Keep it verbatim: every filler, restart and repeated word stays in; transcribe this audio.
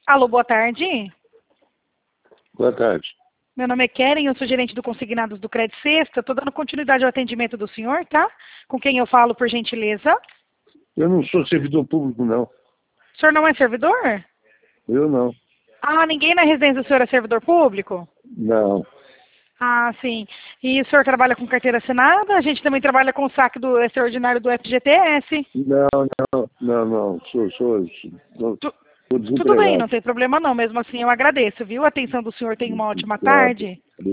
Alô, boa tarde. Boa tarde. Meu nome é Keren, eu sou gerente do Consignados do Crédito Sexta. Estou dando continuidade ao atendimento do senhor, tá? Com quem eu falo, por gentileza? Eu não sou servidor público, não. O senhor não é servidor? Eu não. Ah, ninguém na residência do senhor é servidor público? Não. Ah, sim. E o senhor trabalha com carteira assinada? A gente também trabalha com o saque do extraordinário do F G T S. Não, não, não, não. Sou, sou, sou, Tu- sou Tudo bem, desempregado. não tem problema não. Mesmo assim, eu agradeço, viu? A atenção do senhor, tenha uma ótima Obrigado. tarde.